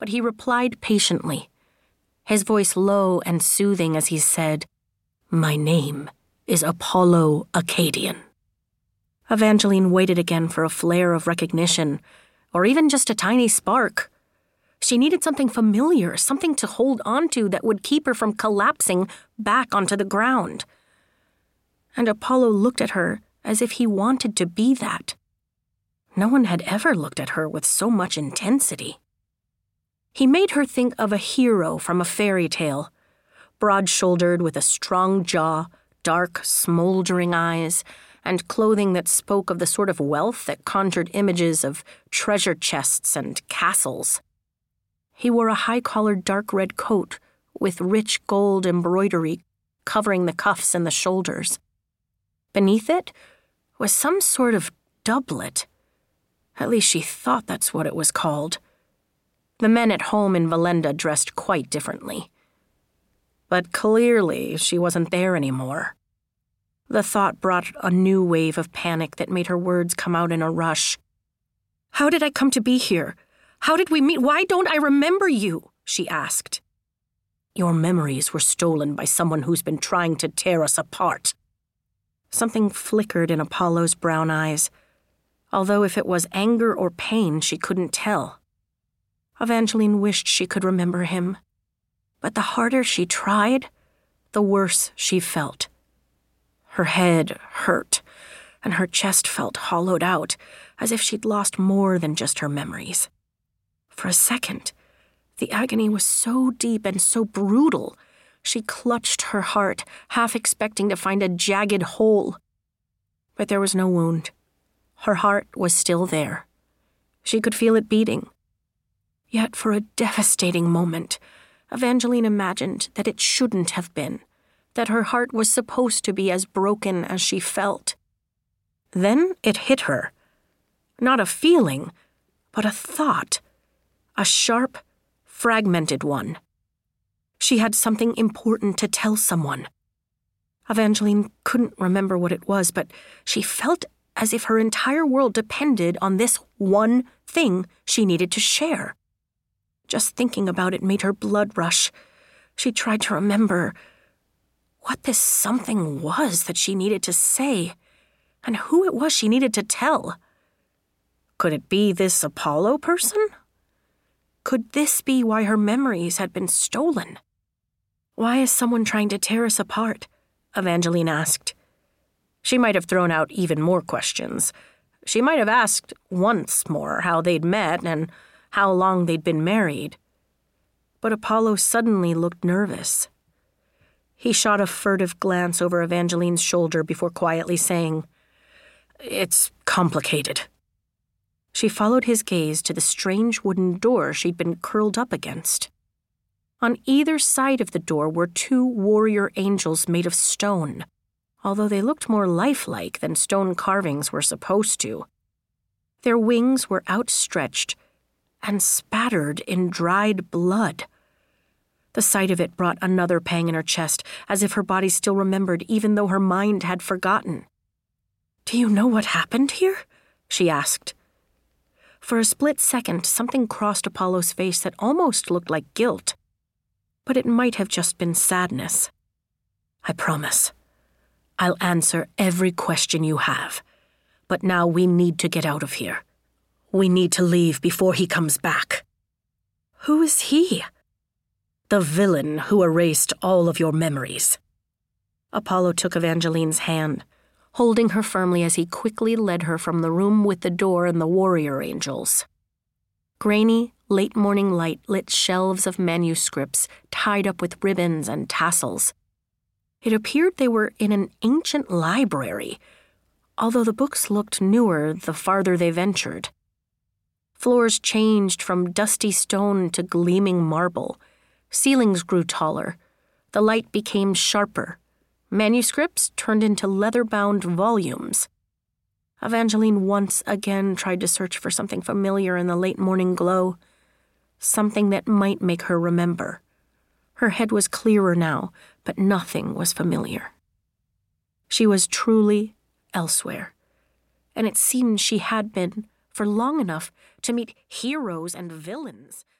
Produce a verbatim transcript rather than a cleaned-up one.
but he replied patiently, his voice low and soothing as he said, "My name is Apollo Acadian." Evangeline waited again for a flare of recognition, or even just a tiny spark. She needed something familiar, something to hold onto that would keep her from collapsing back onto the ground. And Apollo looked at her as if he wanted to be that. No one had ever looked at her with so much intensity. He made her think of a hero from a fairy tale, broad-shouldered with a strong jaw, dark, smoldering eyes, and clothing that spoke of the sort of wealth that conjured images of treasure chests and castles. He wore a high-collared dark red coat with rich gold embroidery covering the cuffs and the shoulders. Beneath it was some sort of doublet. At least she thought that's what it was called. The men at home in Valenda dressed quite differently. But clearly she wasn't there anymore. The thought brought a new wave of panic that made her words come out in a rush. "How did I come to be here? How did we meet? Why don't I remember you?" she asked. "Your memories were stolen by someone who's been trying to tear us apart." Something flickered in Apollo's brown eyes, although if it was anger or pain, she couldn't tell. Evangeline wished she could remember him, but the harder she tried, the worse she felt. Her head hurt, and her chest felt hollowed out, as if she'd lost more than just her memories. For a second, the agony was so deep and so brutal, she clutched her heart, half expecting to find a jagged hole. But there was no wound. Her heart was still there. She could feel it beating. Yet for a devastating moment, Evangeline imagined that it shouldn't have been, that her heart was supposed to be as broken as she felt. Then it hit her. Not a feeling, but a thought. A sharp, fragmented one. She had something important to tell someone. Evangeline couldn't remember what it was, but she felt as if her entire world depended on this one thing she needed to share. Just thinking about it made her blood rush. She tried to remember what this something was that she needed to say, and who it was she needed to tell. Could it be this Apollo person? Could this be why her memories had been stolen? "Why is someone trying to tear us apart?" Evangeline asked. She might have thrown out even more questions. She might have asked once more how they'd met and how long they'd been married. But Apollo suddenly looked nervous. He shot a furtive glance over Evangeline's shoulder before quietly saying, "It's complicated." She followed his gaze to the strange wooden door she'd been curled up against. On either side of the door were two warrior angels made of stone, although they looked more lifelike than stone carvings were supposed to. Their wings were outstretched and spattered in dried blood. The sight of it brought another pang in her chest, as if her body still remembered even though her mind had forgotten. "Do you know what happened here?" she asked. For a split second, something crossed Apollo's face that almost looked like guilt. But it might have just been sadness. "I promise. I'll answer every question you have. But now we need to get out of here. We need to leave before he comes back." "Who is he?" "The villain who erased all of your memories." Apollo took Evangeline's hand, holding her firmly as he quickly led her from the room with the door and the warrior angels. Grainy, late-morning light lit shelves of manuscripts tied up with ribbons and tassels. It appeared they were in an ancient library, although the books looked newer the farther they ventured. Floors changed from dusty stone to gleaming marble. Ceilings grew taller. The light became sharper. Manuscripts turned into leather-bound volumes. Evangeline once again tried to search for something familiar in the late morning glow, something that might make her remember. Her head was clearer now, but nothing was familiar. She was truly elsewhere, and it seemed she had been for long enough to meet heroes and villains